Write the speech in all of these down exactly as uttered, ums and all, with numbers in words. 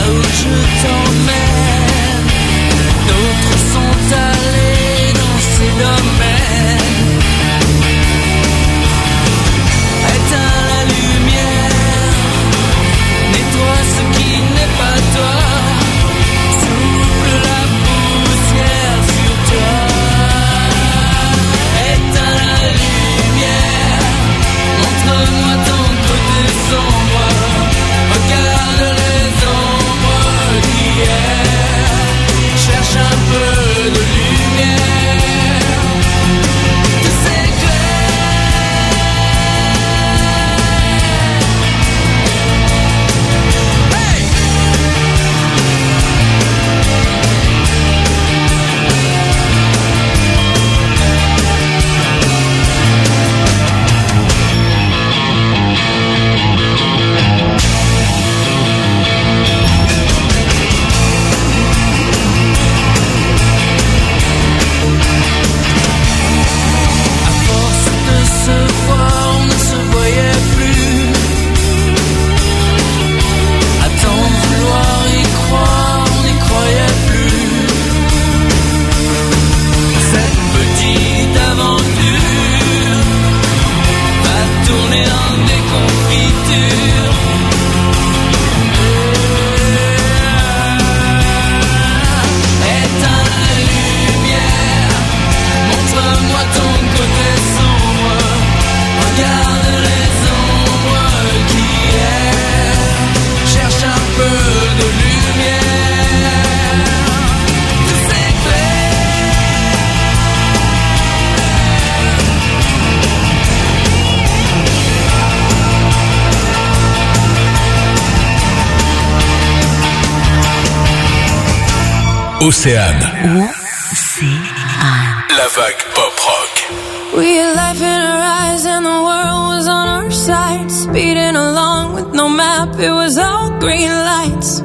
où je t'emmène. D'autres sont allés dans ces domaines. Éteins la lumière, nettoie ce qui n'est pas toi. Souffle la poussière sur toi. Éteins la lumière, montre-moi ton côté sombre. Regarde les ombres d'hier. Cherche un peu de lumière. Que c'est Océane. Océane. La vague pop rock. We had life in our eyes and the world was on our side. Speeding along with no map, it was all green lights.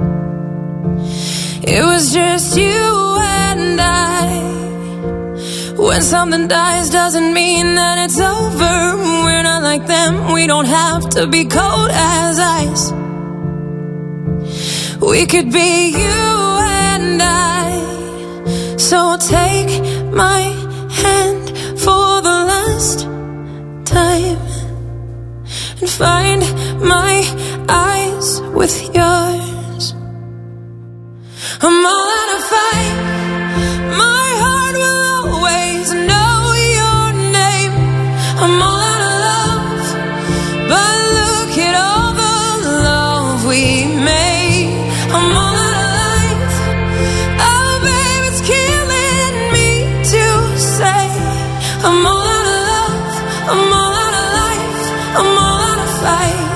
It was just you and I. When something dies doesn't mean that it's over. We're not like them, we don't have to be cold as ice. We could be you and I. So take my hand for the last time and find my eyes with yours. I'm all out of fight. My heart will always know your name. I'm all out of love, but look at all the love we made. I'm all out of life. Oh, babe, it's killing me to say. I'm all out of love. I'm all out of life. I'm all out of fight.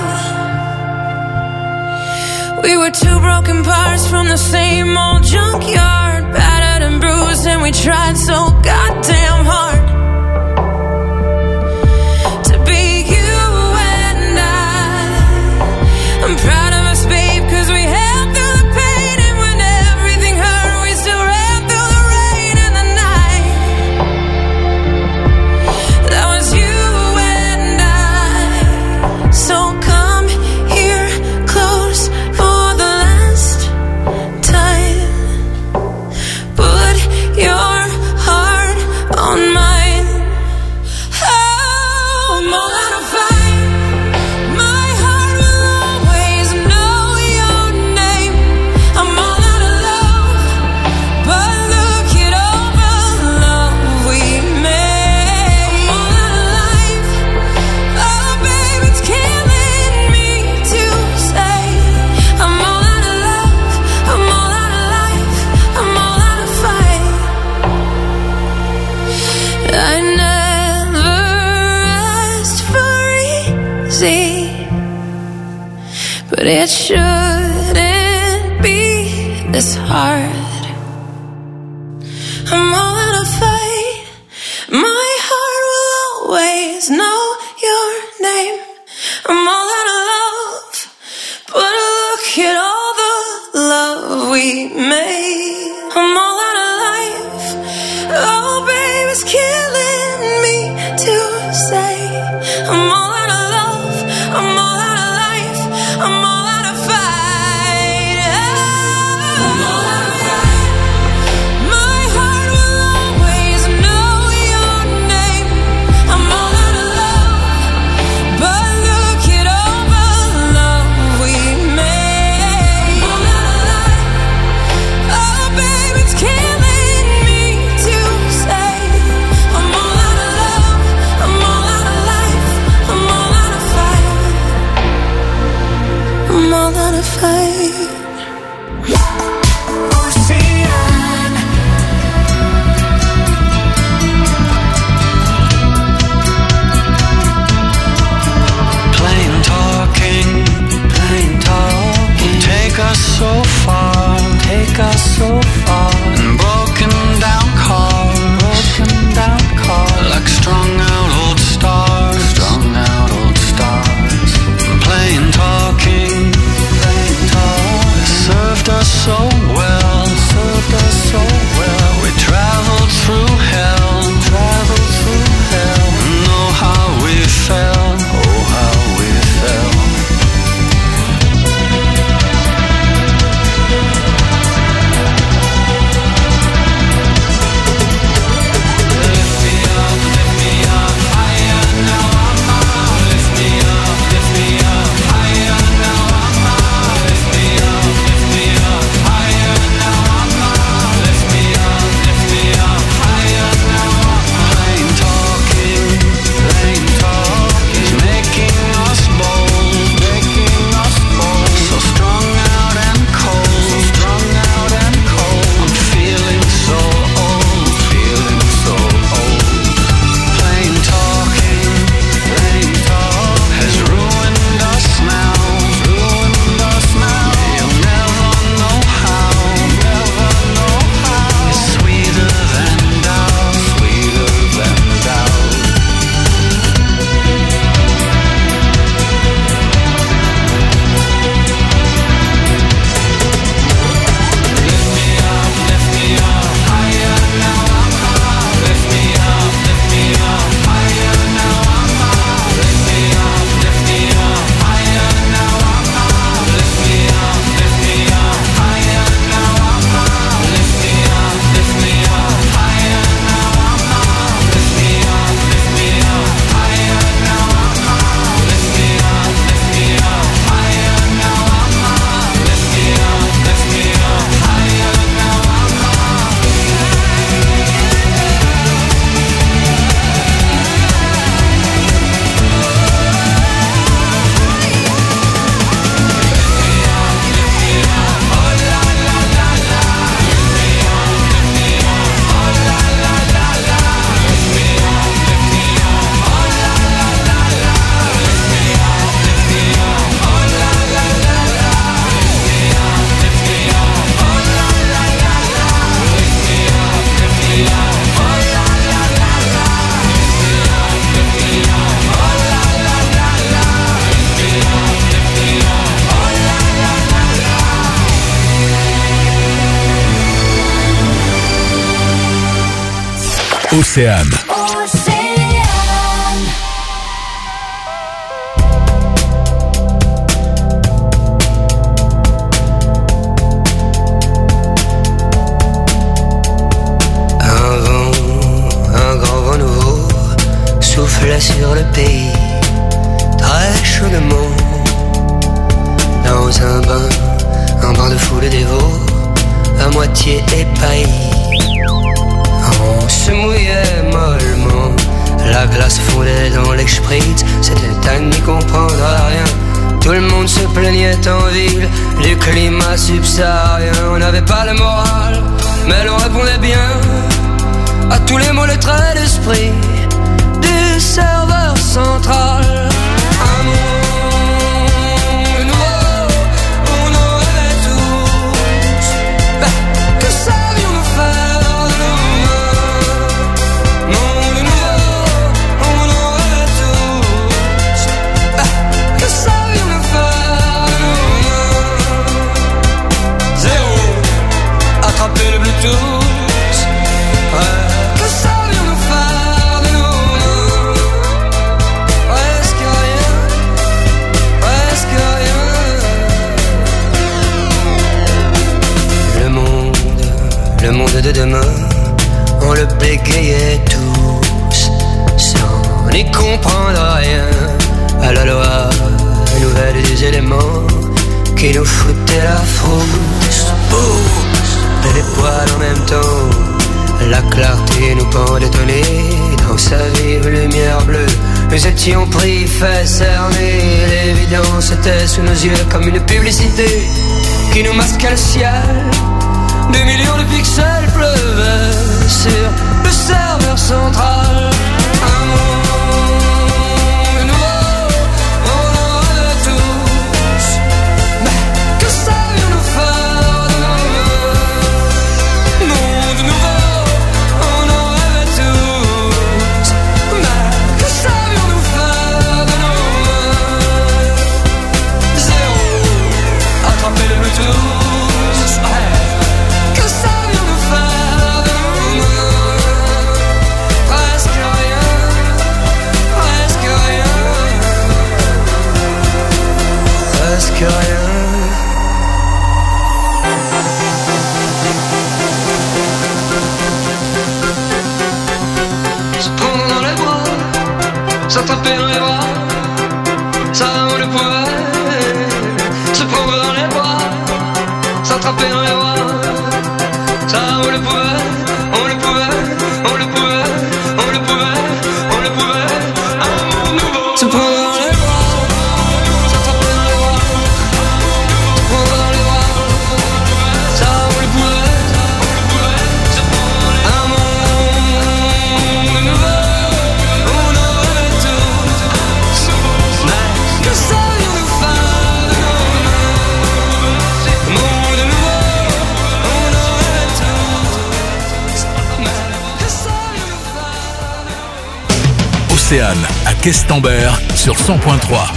We were two broken parts from the same old junkyard, battered and bruised, and we tried so goddamn hard to be you and I. I'm proud of us, babe, cause we held through the pain, and when everything hurt, we still ran through the rain and the night. That was you and I. So come here close for the last time. Put your heart on mine. Oh, I'm all out of fight. My heart will always know your name. I'm all out of love, but look at all the love we made. I'm all out of life. Oh, babe, it's killing me to say. I'm all out of love. I'm all out of life. I'm all out of fight. I never asked for easy, but it shouldn't be this hard. I'm all out of fight. My heart will always know your name. I'm all out of love, but look at all the love we made. I'm all out of life. Oh, babe, it's killing me to say. I'm all out of love. I'm all out of life. I'm all out of fight. tight. Take us so far, take us so far. And broken down cars, broken down cars. Like strung out old stars, strung out old stars. Plain talking, plain talk. Served us so well, served us so well. We traveled through hell, traveled through hell. Know how we fell, oh how we fell. Océane. Un vent, un grand vent nouveau souffle sur le pays, très chaudement. Dans un bain, un bain de foule dévot, à moitié épaillis. On se mouillait mollement, la glace fondait dans les spritz, c'était à n'y comprendre à rien. Tout le monde se plaignait en ville du climat subsaharien. On n'avait pas le moral, mais l'on répondait bien à tous les mots, les traits d'esprit du serveur central. Un monde nouveau, on en rêvait tous. Ben, que savions-nous faire? Attraper le Bluetooth, ouais. Que savions-nous faire de nos mains? Presque rien, presque rien. Le monde, le monde de demain, on le bégayait tous, sans n'y comprendre rien à la loi nouvelle des éléments qui nous foutaient la frousse. Boum! Les poils en même temps, la clarté nous pendait au nez. Dans sa vive lumière bleue, nous étions pris, fait cerner. Les vides l'évidence était sous nos yeux comme une publicité qui nous masquait le ciel. Des millions de pixels pleuvaient sur le serveur central. Un monde nouveau, on en rêvait tous. Mais que savions-nous faire de nos monde nouveau, on en rêvait tous. Mais que savions-nous faire de nos zéro, attraper le Bluetooth. Que rien. Se prendre dans les bras, s'attraper dans les bras, ça on le pouvait. Se prendre dans les bras, s'attraper dans les bras, ça on le pouvait, on le pouvait, on le pouvait, on le pouvait, on le pouvait. Un monde nouveau. Se prendre dans les bras. Océane à Questembert sur cent point trois.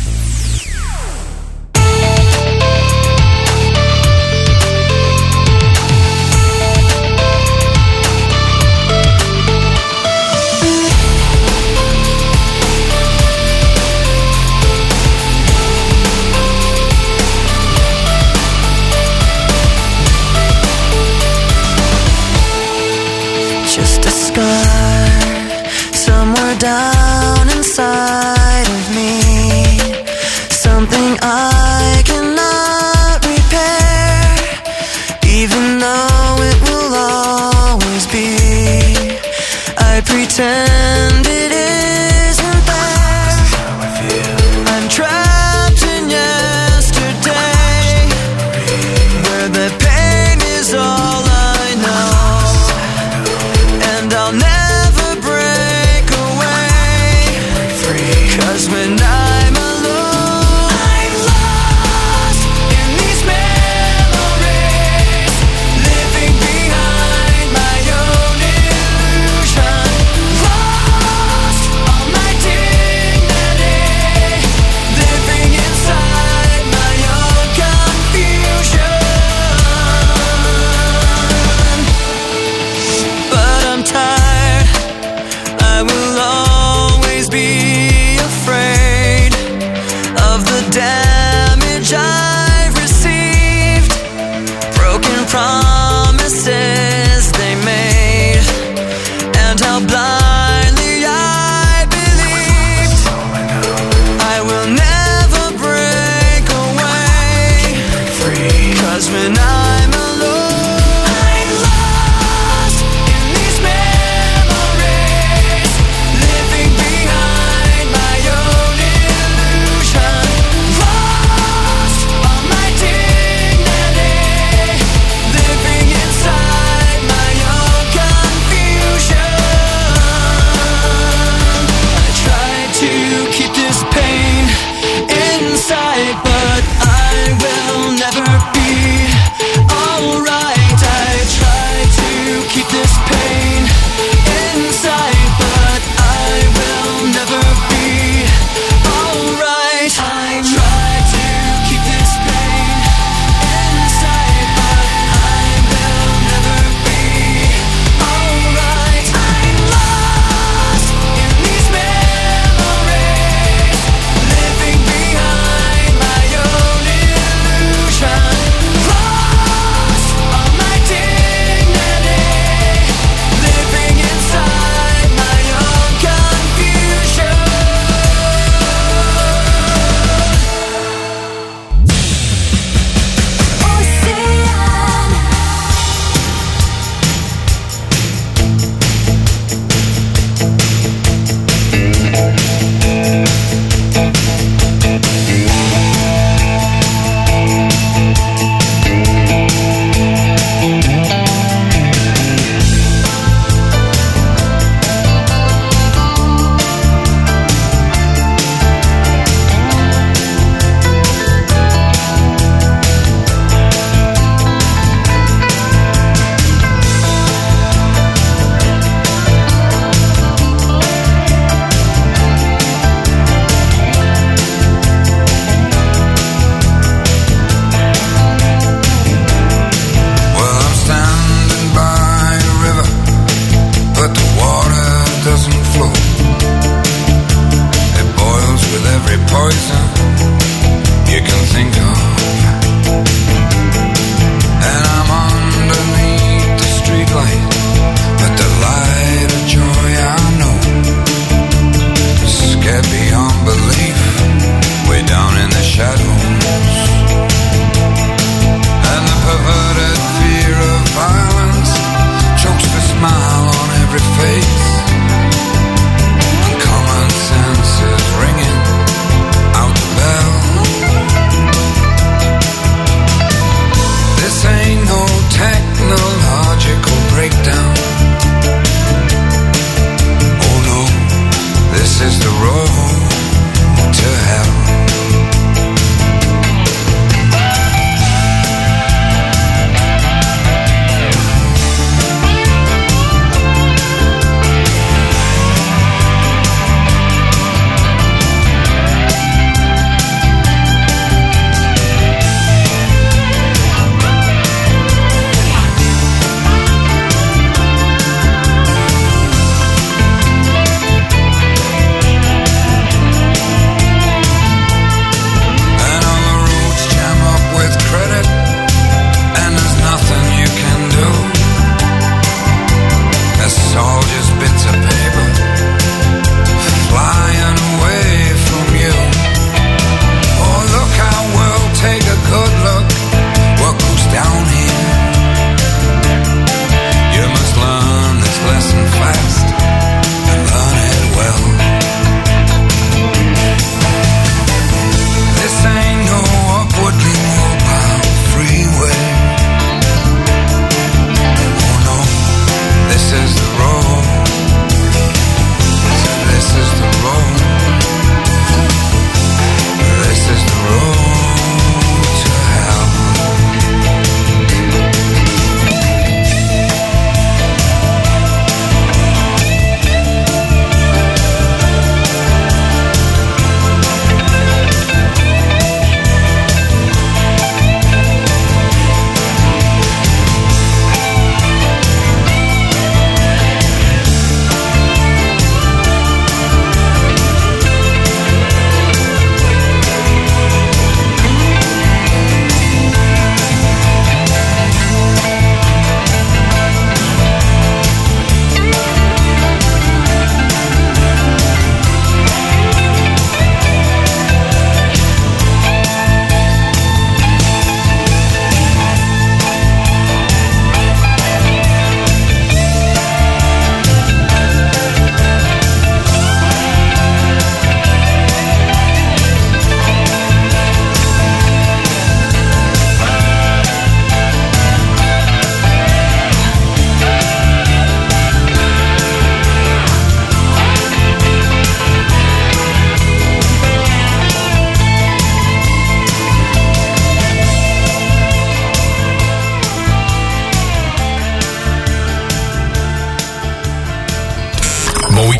Just a scar somewhere down inside of me, something I cannot repair, even though it will always be. I pretend it isn't there. I'm trapped in yesterday, where the pain is all I know, and I'll never break away. 'Cause when I'm alone, I'm lost.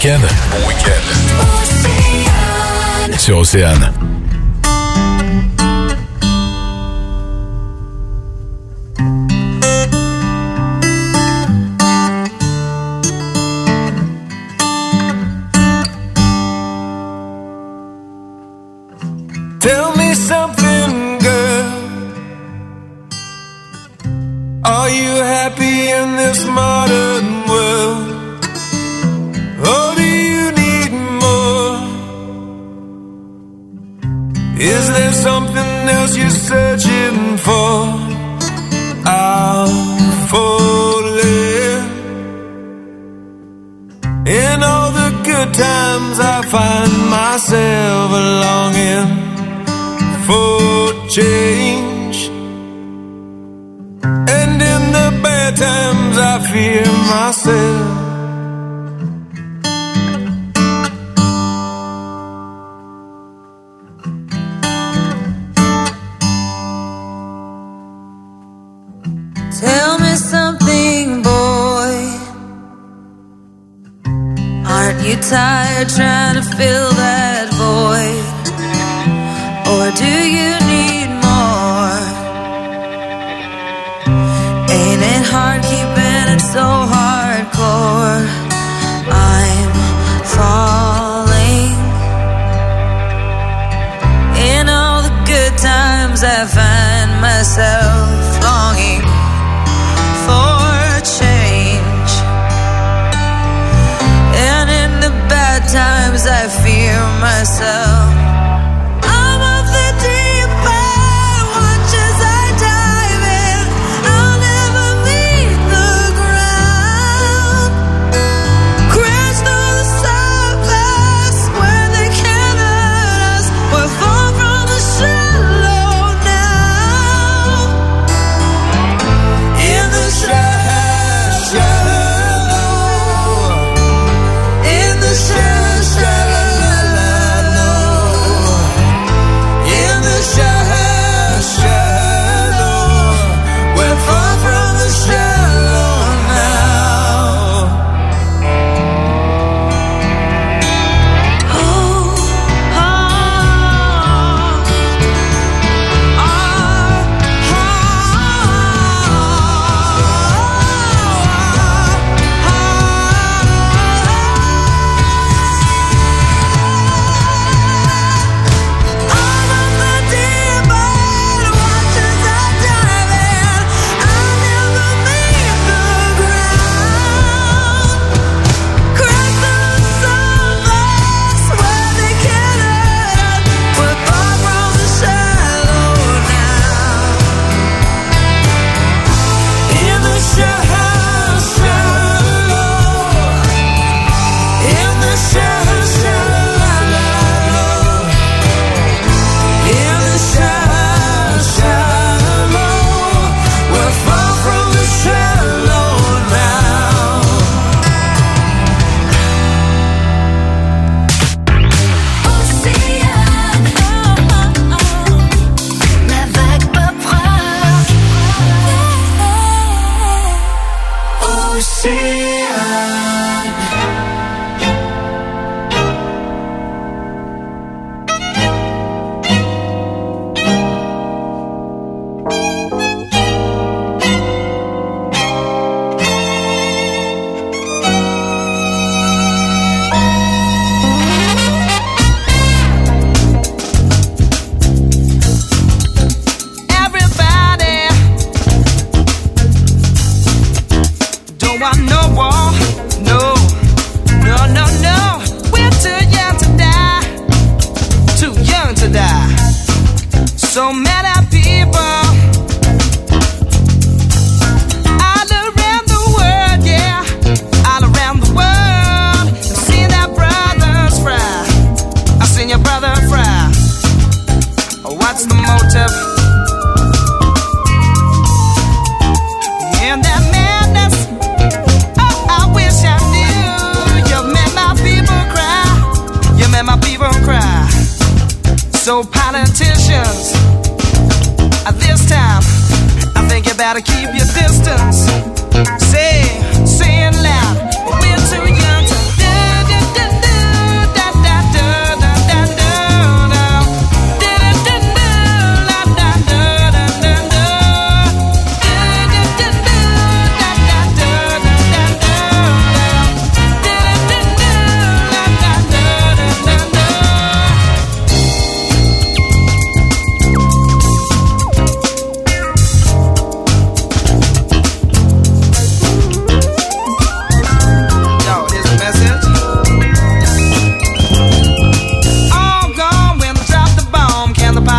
week-end. Bon week-end. Sur Océane. Tell me something, girl. Are you happy in this modern world? Or do you need more? Is there something else you're searching for? I'm falling. In all the good times I find myself longing for change, and in the bad times I fear myself. Tell me something, boy. Aren't you tired trying to fill that void? Or do you need more? Ain't it hard keeping it so hardcore? I'm falling. In all the good times I find myself longing for change, and in the bad times I fear myself. So many people all around the world, yeah, all around the world. I've seen their brothers fry. I've seen your brother fry. What's the motive? In that madness, oh, I wish I knew. You made my people cry. You made my people cry. So politicians, at this time, I think you better keep your distance. Say, say it loud, we're too young to do, do, do.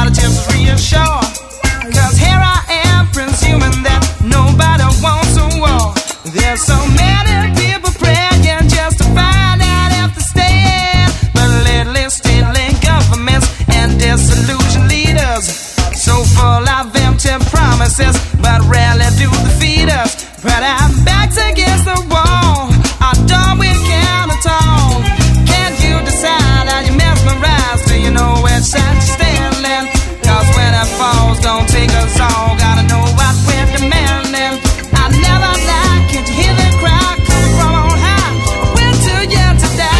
but it just reassure. Cause here I am, presuming that nobody wants a war. There's so many people praying just to find out if they stand. But lately, stealing governments and disillusioned leaders, so full of empty promises, but rarely do they feed us. But our backs against the wall, our door we can't at all. Can't you decide how you mesmerize? Do you know which side you're standing? Cause when it falls, don't take us all. Gotta know what we're demanding. I never lie, can't you hear the crowd coming from on high? We're too young to die.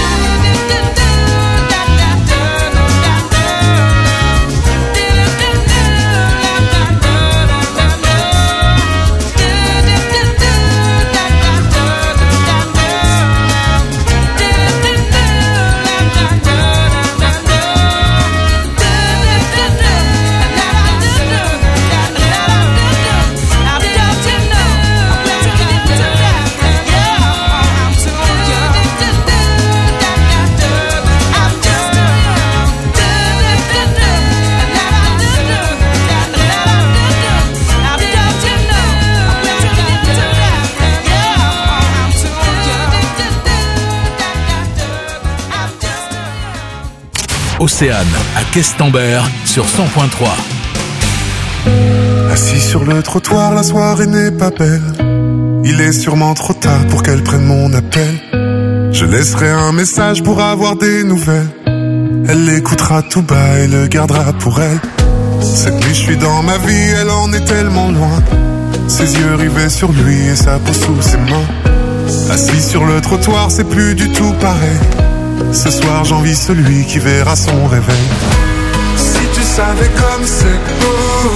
Océane à Questembert sur cent point trois. Assis sur le trottoir, la soirée n'est pas belle. Il est sûrement trop tard pour qu'elle prenne mon appel. Je laisserai un message pour avoir des nouvelles. Elle l'écoutera tout bas et le gardera pour elle. Cette nuit je suis dans ma vie, elle en est tellement loin. Ses yeux rivés sur lui et sa peau sous ses mains. Assis sur le trottoir, c'est plus du tout pareil. Ce soir j'envie celui qui verra son réveil. Si tu savais comme c'est beau,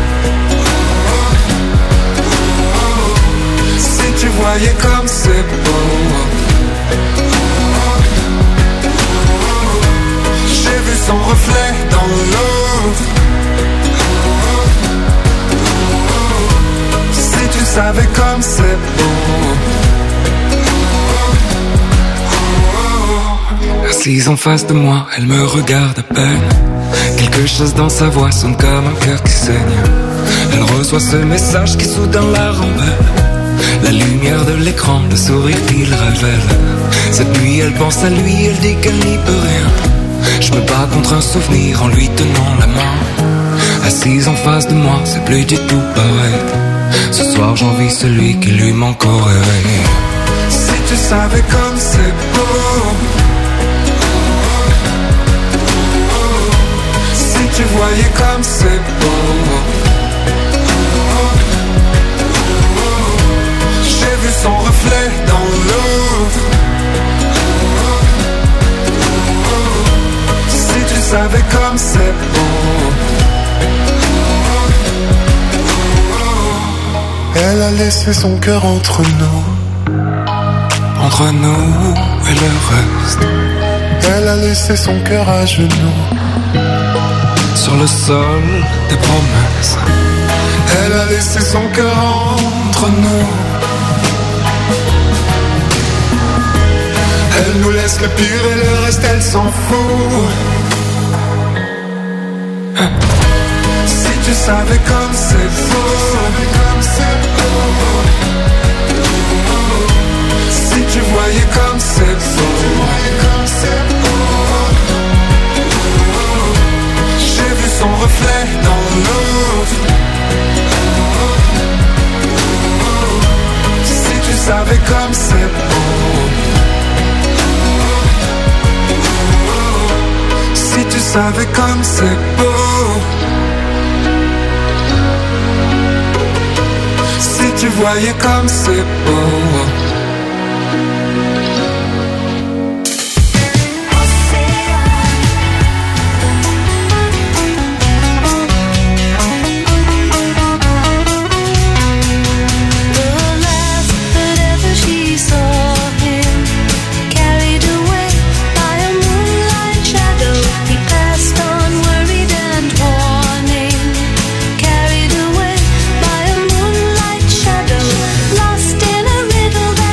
si tu voyais comme c'est beau. J'ai vu son reflet dans l'eau. Si tu savais comme c'est beau. Assise en face de moi, elle me regarde à peine. Quelque chose dans sa voix sonne comme un cœur qui saigne. Elle reçoit ce message qui soudain la rend belle. La lumière de l'écran, le sourire qu'il révèle. Cette nuit elle pense à lui, elle dit qu'elle n'y peut rien. Je me bats contre un souvenir en lui tenant la main. Assise en face de moi, c'est plus du tout pareil. Ce soir j'envie celui qui lui manque au réveil. Si tu savais comme c'est beau. Si tu voyais comme c'est beau. J'ai vu son reflet dans l'eau. Si tu savais comme c'est beau. Elle a laissé son cœur entre nous. Entre nous et le reste. Elle a laissé son cœur à genoux. Sur le sol des promesses. Elle a laissé son cœur entre nous. Elle nous laisse le pire et le reste elle s'en fout. Si tu savais comme c'est beau. Si tu voyais comme c'est beau. J'ai vu son reflet dans l'eau. Si tu savais comme c'est beau. Si tu savais comme c'est beau. Si tu voyais comme c'est beau. Lost in a riddle that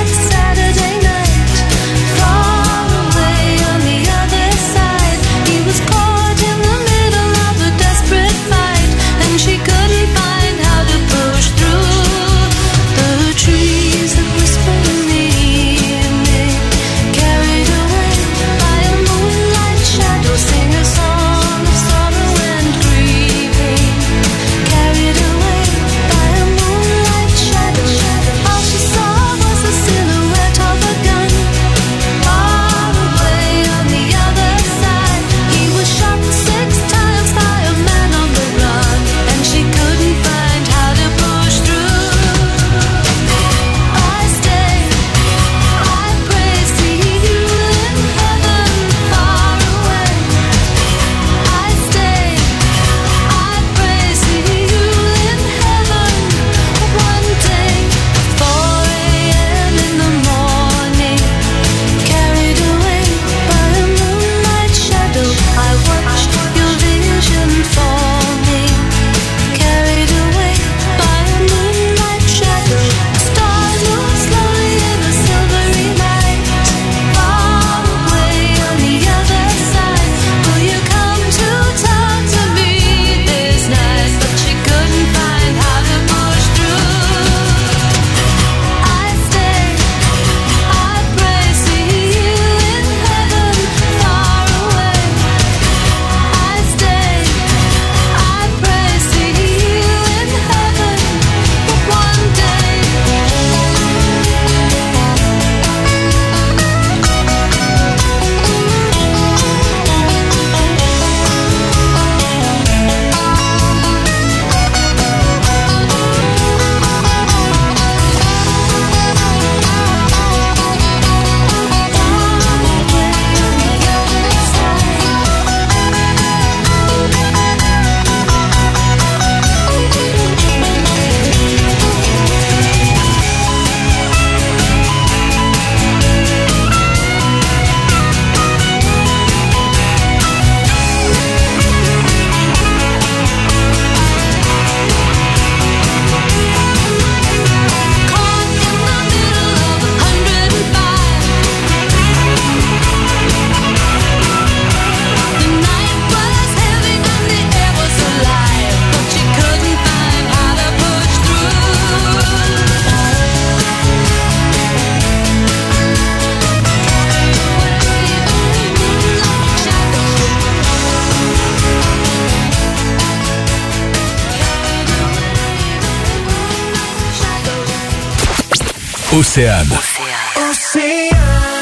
Océane. Océane.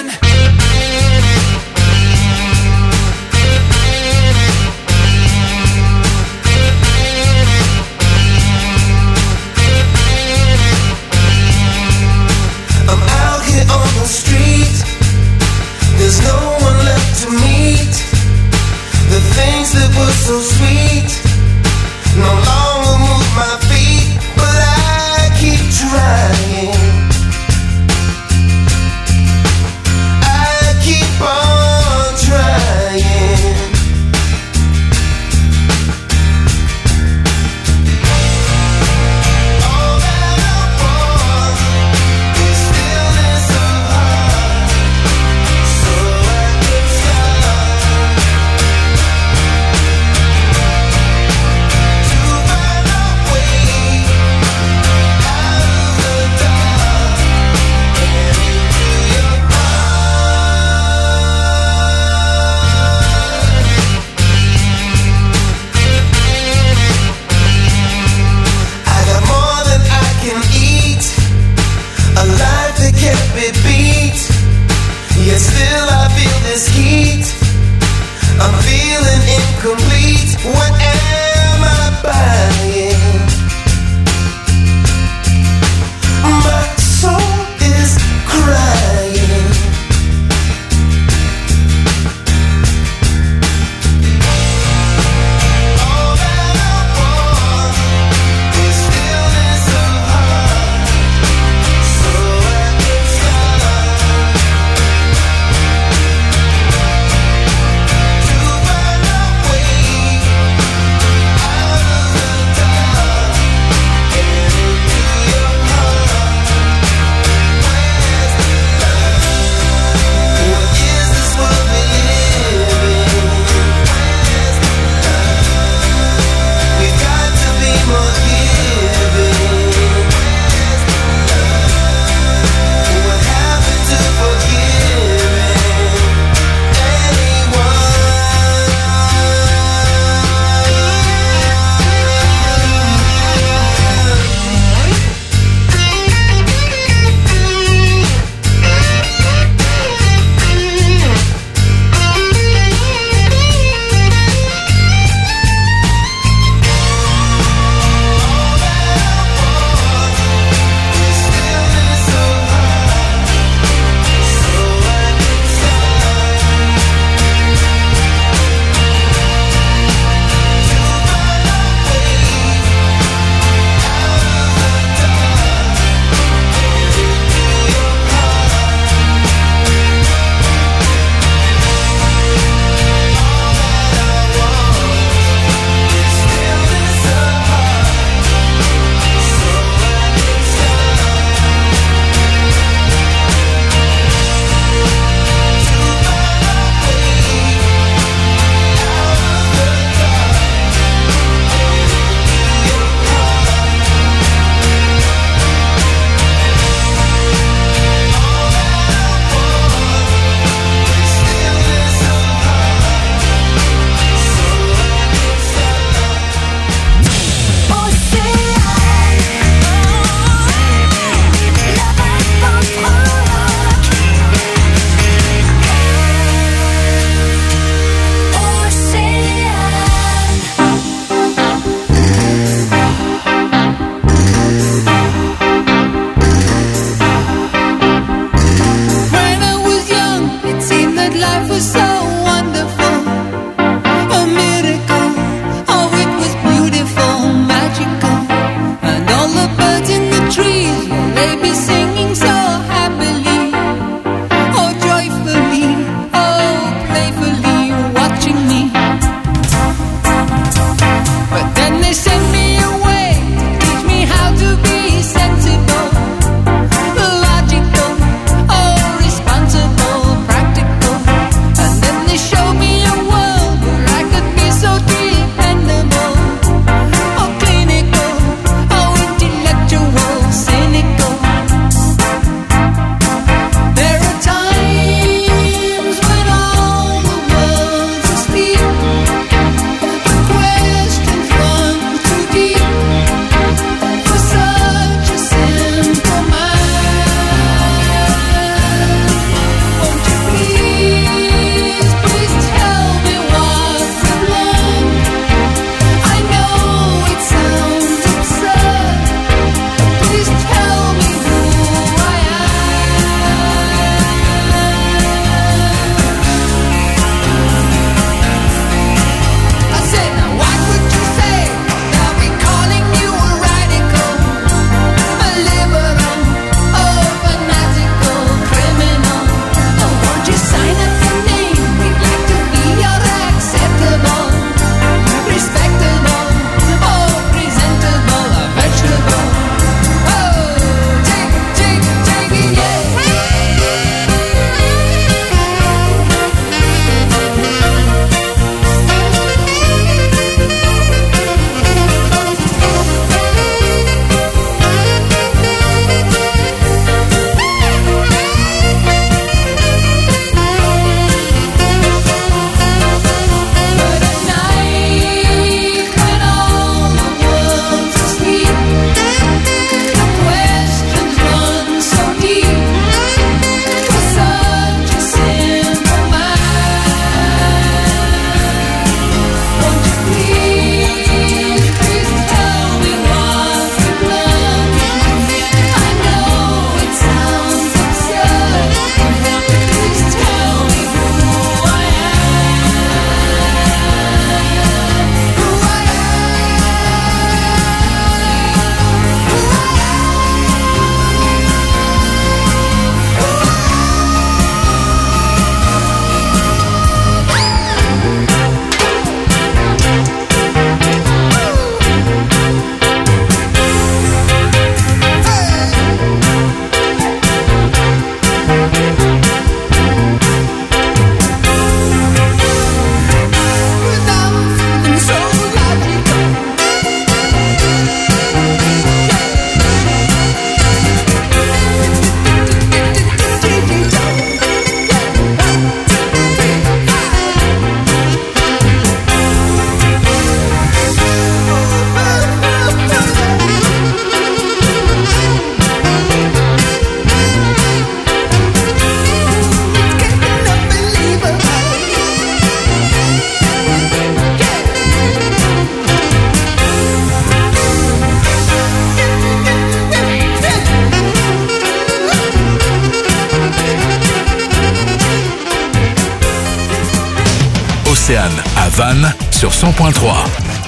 I'm out here on the street. There's no one left to meet. The things that were so sweet no longer move my feet, but I keep trying. Océane à Vannes sur cent point trois.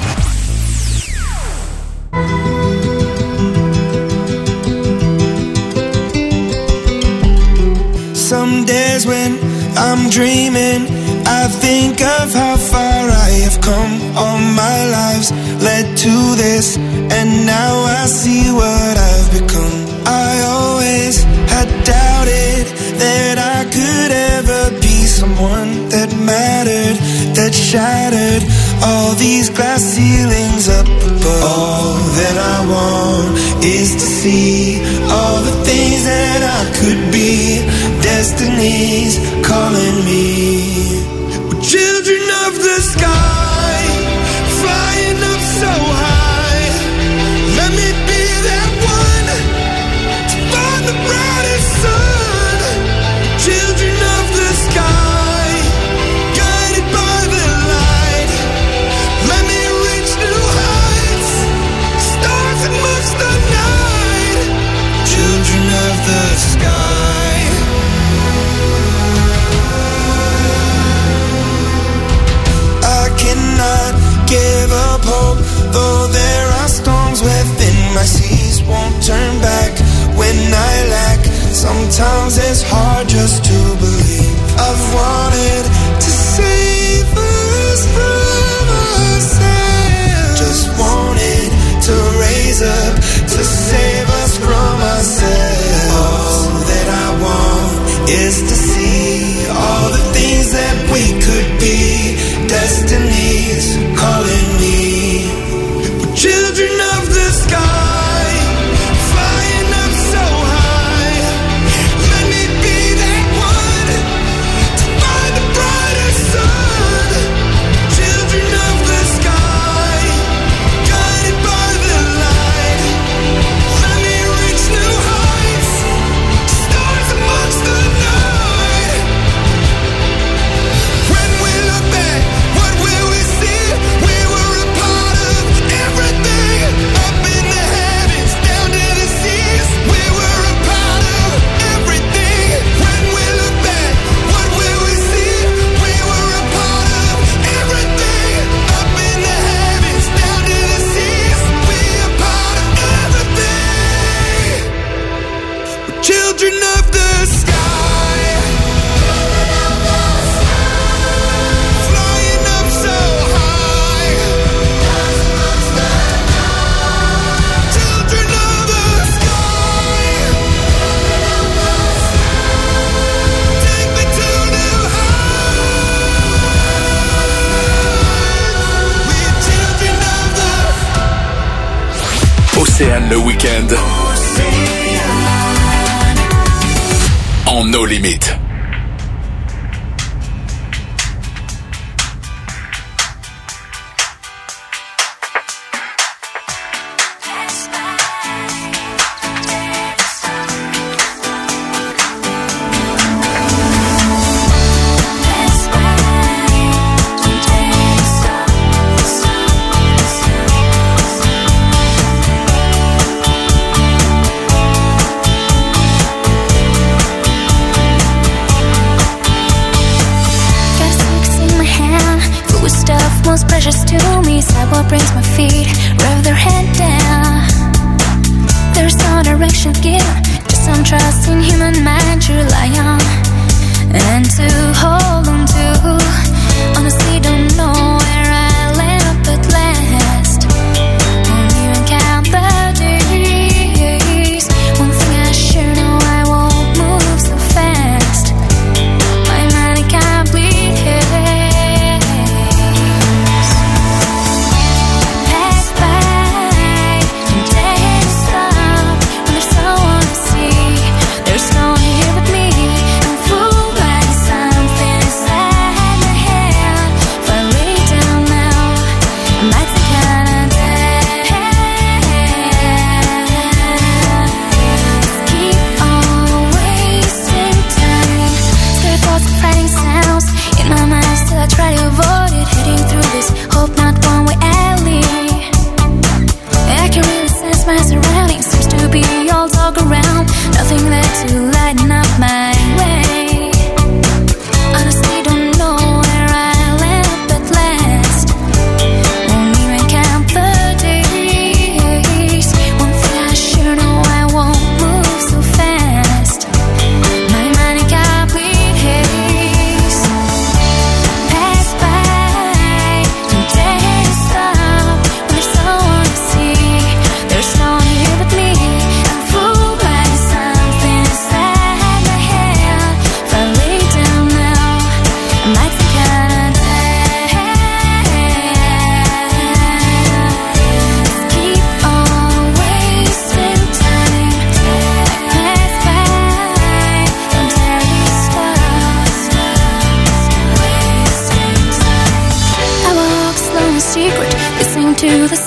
Some days when I'm dreaming, I think of how far I have come. All my lives led to this, and now I see what I've become. I always had doubted that I could ever be someone that mattered, that shattered all these glass ceilings up above. All that I want is to see all the things that I could be. Destiny's calling me. We're children of the sky, flying up so high. Let me be that one to find the brightest sun. Children of the sky, guided by the light. Let me reach new heights, stars amongst the night. Children of the sky. Cannot give up hope, though there are storms within my seas. Won't turn back when I lack. Sometimes it's hard just to believe. I've wanted to save us from ourselves. Just wanted to raise up to save us from ourselves. All that I want is to see all the things that we could be. Destiny's calling me. We're children of the sky, flying up so high. Let me be that one to find the brightest sun. Children of the sky, guided by the light. Let me reach new heights, stars amongst the night. When we look back, what will we see? We were a part of everything, up in the heavens, down to the seas. We were a part of everything. When we look back, what will we see? We were a part of everything, up in the heavens, down to the seas. We are part of everything. We're children of the sky. Flying up so high. Children of the sky. Take me to new heights. We're children of the Océane le week-end. En nos limites. Let's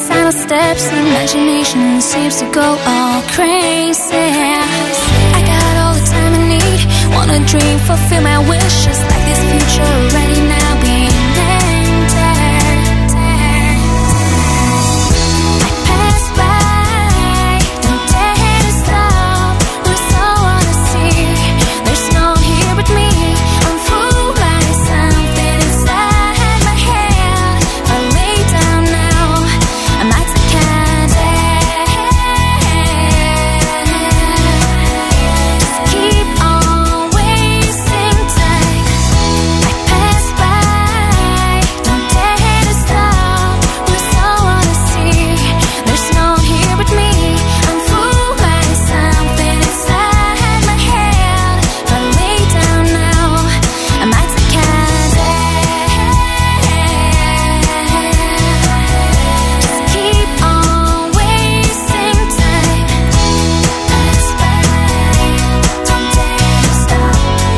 final steps, imagination seems to go all crazy. I got all the time I need, wanna dream, fulfill my wishes, like this future already now being entered. I pass by, don't dare to stop, we're so on the sea, there's no one here but me. I'm fooled by something inside my head. If I lay down now, I might take candy. Just keep on wasting time. I pass by, don't dare to stop, we're so on the sea, there's no one here but me. I'm fooled by something inside my head. If I lay down now, I might take candy. Just keep on wasting time. Pass by, don't dare to stop.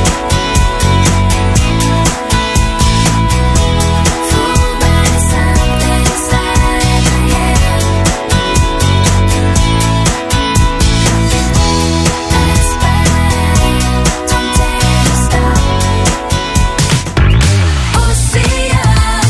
Fooled by something inside my head. Pass by, don't dare to stop. Ocean.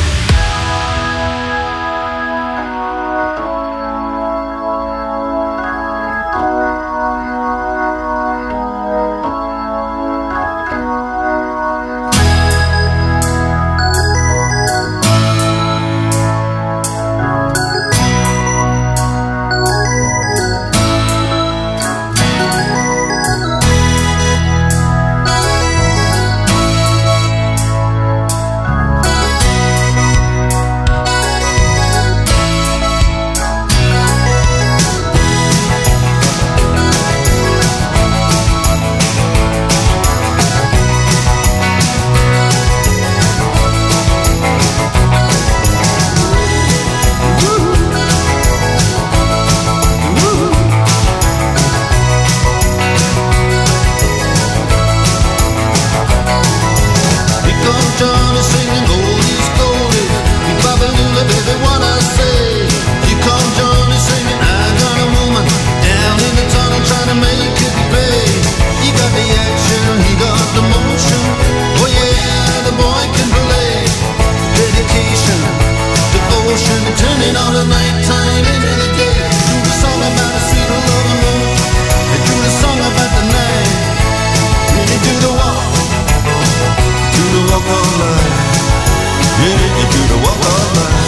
Here comes Johnny singing oldies, goldies. You Babalula, baby, what I say. Here comes Johnny singing, I got a woman down in the tunnel trying to make it pay. He got the action, he got the motion. Oh yeah, the boy can play. Dedication, devotion, turning all the nighttime into the day. Do the song about the sweet love and moon. They do the song about the night. Then they do the walk. Do the walk of life. Yeah, you do the walk of life.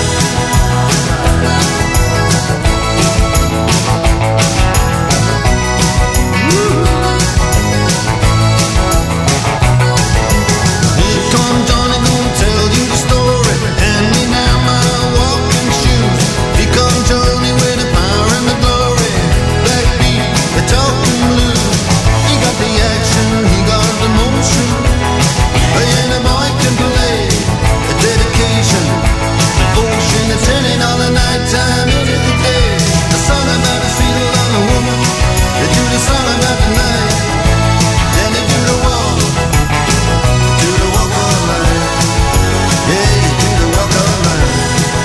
Here come Johnny, gonna tell you the story. Hand me now my walking shoes. Here come Johnny with the power and the glory. Black beat, the talking blues. He got the action, he got the motion. And the boy can play. A dedication, devotion, and turning all the nighttime into the day. The song about the sweet love of woman. They do the song about the night. And they do the walk. Do the walk of life. Yeah, you do the walk of life.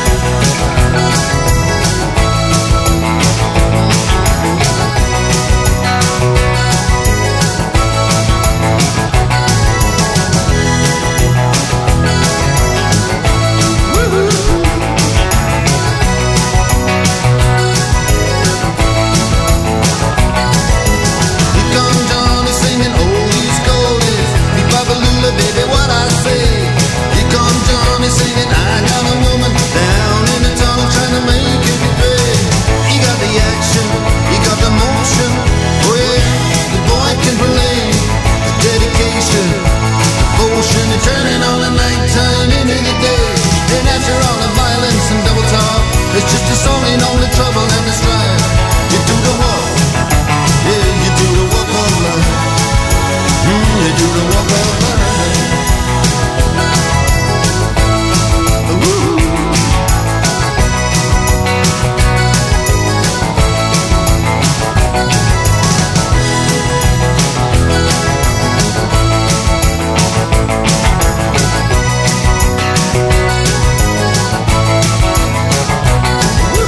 Here comes Johnny singing oldies, goldies. Me Babalula, baby, what I say. Here comes Johnny singing, I got a woman down in the tunnel trying to make it pay. He got the action, he got the motion. Oh yeah, the boy can play. The dedication, devotion, and turning all the nighttime into the day. And after all the violence and double talk, it's just a song in all the trouble and the strife. You do the walk, yeah, you do the walk of life. Mm, you do the walk of life. Ooh. Woo.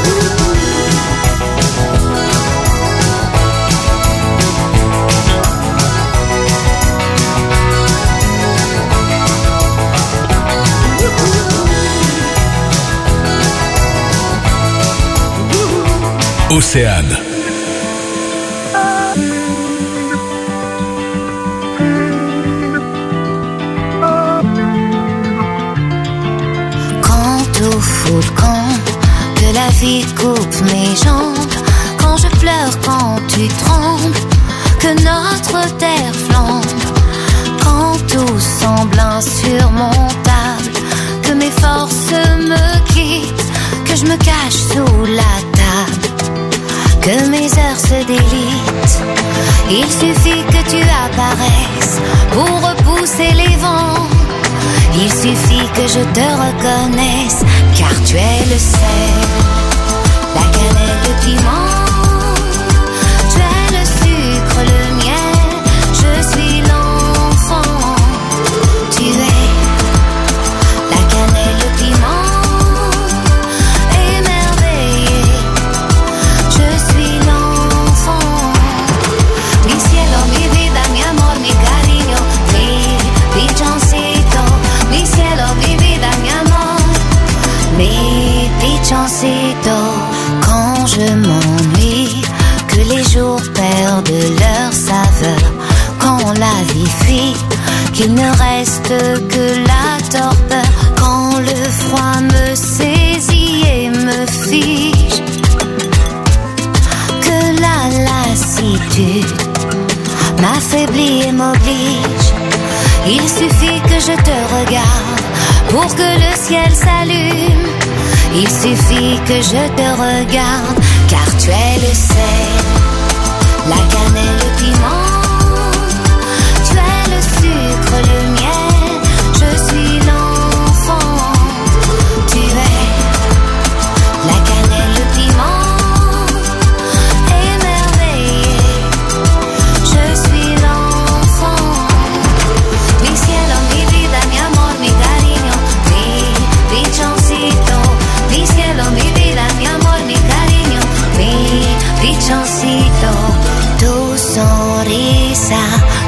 Océane. Quand au fond le camp, que la vie coupe mes jambes, quand je pleure, quand tu trembles, que notre terre flambe, quand tout semble insurmontable, que mes forces me quittent, que je me cache sous la table, que mes heures se délitent. Il suffit que tu apparaisses pour repousser les vents. Il suffit que je te reconnaisse, car tu es le sel, la cannelle, le piment. Tu es le sucre, le miel, je suis l'enfant. Tu es la cannelle, le piment, émerveillé. Je suis l'enfant. Mi cielo, mi vida, mi amor, mi cariño, mi pichoncito. Mi cielo, mi vida, mi amor, mi pichoncito. Quand je m'ennuie, que les jours perdent leur saveur, quand la vie fuit, qu'il ne reste que la torpeur, quand le froid me saisit et me fige, que la lassitude m'affaiblit et m'oblige. Il suffit que je te regarde pour que le ciel s'allume. Il suffit que je te regarde, car tu es le sel, la cannelle, le piment. Tu es le sucre, le miel, je suis l'enfant. Tu es la cannelle, le piment, émerveillé. Je suis l'enfant. Mi cielo, mi vida, mi amor, mi cariño, mi pichoncito. Mi cielo, mi vida, mi amor, mi cariño, mi pichoncito. Tu sonrisa